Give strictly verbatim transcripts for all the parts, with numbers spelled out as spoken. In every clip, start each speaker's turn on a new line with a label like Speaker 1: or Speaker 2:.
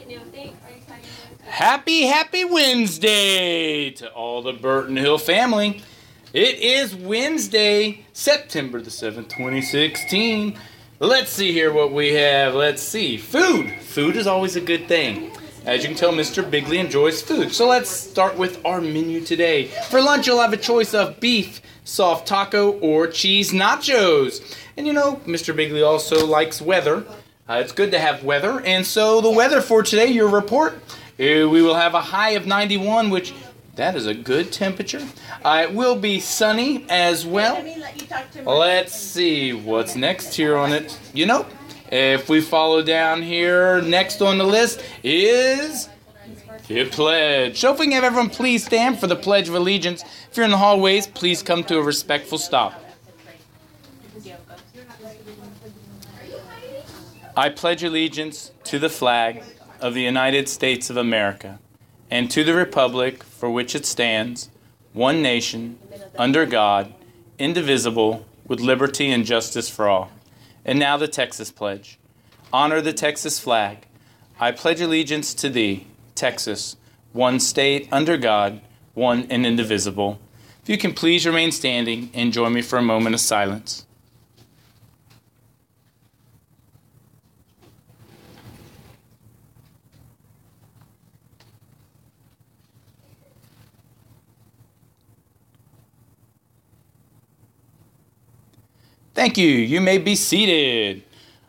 Speaker 1: Happy, happy Wednesday to all the Burton Hill family. It is Wednesday, September the seventh, twenty sixteen. Let's see here what we have. Let's see. Food. Food is always a good thing. As you can tell, Mister Bigley enjoys food. So let's start with our menu today. For lunch, you'll have a choice of beef, soft taco, or cheese nachos. And you know, Mister Bigley also likes weather. Uh, it's good to have weather. And so the weather for today, your report, uh, we will have a high of ninety-one, which that is a good temperature. Uh, it will be sunny as well. Let's see what's next here on it. You know, if we follow down here, next on the list is the pledge. So if we can have everyone please stand for the Pledge of Allegiance. If you're in the hallways, please come to a respectful stop. I pledge allegiance to the flag of the United States of America and to the republic for which it stands, one nation, under God, indivisible, with liberty and justice for all. And now the Texas Pledge. Honor the Texas flag. I pledge allegiance to thee, Texas, one state, under God, one and indivisible. If you can please remain standing and join me for a moment of silence. Thank you. You may be seated.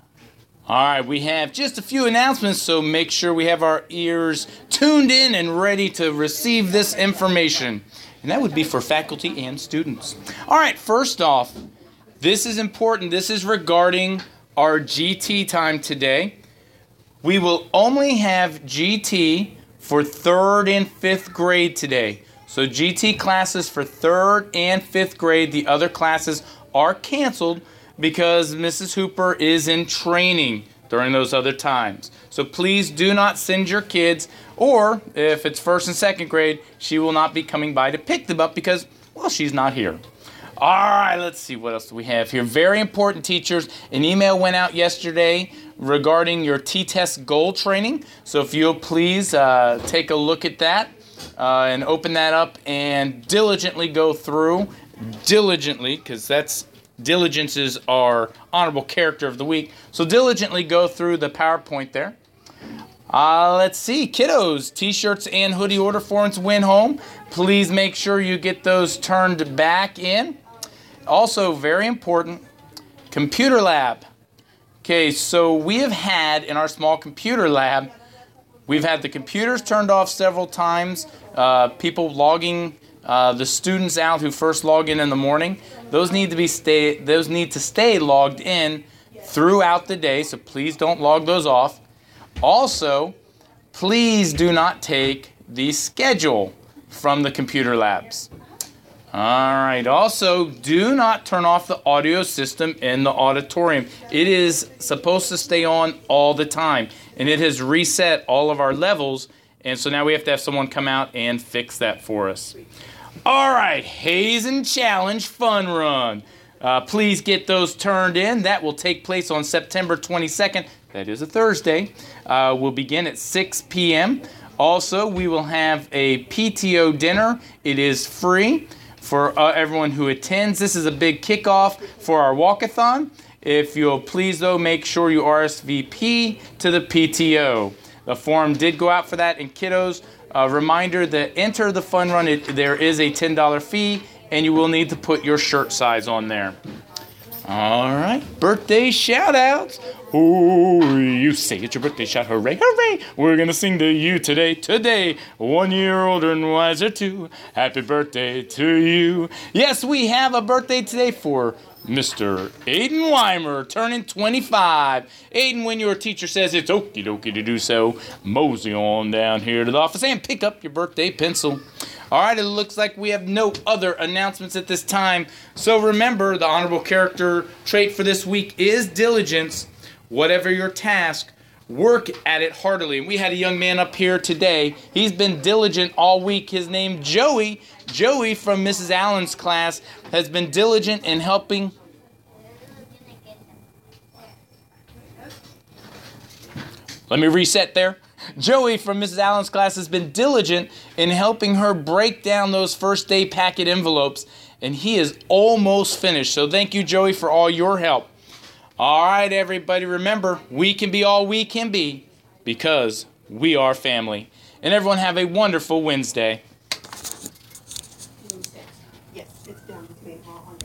Speaker 1: All right, we have just a few announcements, so make sure we have our ears tuned in and ready to receive this information. And that would be for faculty and students. All right, first off, this is important. This is regarding our G T time today. We will only have G T for third and fifth grade today. So G T classes for third and fifth grade, the other classes are canceled because Missus Hooper is in training during those other times. So please do not send your kids, or if it's first and second grade, she will not be coming by to pick them up because, well, she's not here. All right, let's see what else do we have here. Very important, teachers. An email went out yesterday regarding your T-Test goal training. So if you'll please uh, take a look at that uh, and open that up and diligently go through diligently, because that's diligence is our honorable character of the week. So diligently go through the PowerPoint there. Uh, let's see, kiddos, t-shirts and hoodie order forms went home. Please make sure you get those turned back in. Also, very important, computer lab. Okay, so we have had in our small computer lab, we've had the computers turned off several times, uh, people logging Uh, the students out who first log in in the morning, those need to be stay. Those need to stay logged in throughout the day. So please don't log those off. Also, please do not take the schedule from the computer labs. All right. Also, do not turn off the audio system in the auditorium. It is supposed to stay on all the time, and it has reset all of our levels. And so now we have to have someone come out and fix that for us. All right, Hazen Challenge Fun Run. Uh, please get those turned in. That will take place on September twenty-second. That is a Thursday. Uh, we'll begin at six p.m. Also, we will have a P T O dinner. It is free for uh, everyone who attends. This is a big kickoff for our walkathon. If you'll please, though, make sure you R S V P to the P T O. The form did go out for that, and kiddos, a reminder that enter the fun run, it, there is a ten dollars fee, and you will need to put your shirt size on there. All right, birthday shout-outs. Oh, you say it's your birthday shout, hooray, hooray. We're going to sing to you today, today, one year older and wiser too. Happy birthday to you. Yes, we have a birthday today for Mister Aiden Weimer, turning twenty-five. Aiden, when your teacher says it's okie dokie to do so, mosey on down here to the office and pick up your birthday pencil. All right, it looks like we have no other announcements at this time. So remember, the honorable character trait for this week is diligence. Whatever your task, work at it heartily. And we had a young man up here today. He's been diligent all week. His name, Joey. Joey from Missus Allen's class has been diligent in helping. Let me reset there. Joey from Missus Allen's class has been diligent in helping her break down those first day packet envelopes, and he is almost finished. So thank you, Joey, for all your help. All right, everybody, remember, we can be all we can be because we are family. And everyone have a wonderful Wednesday.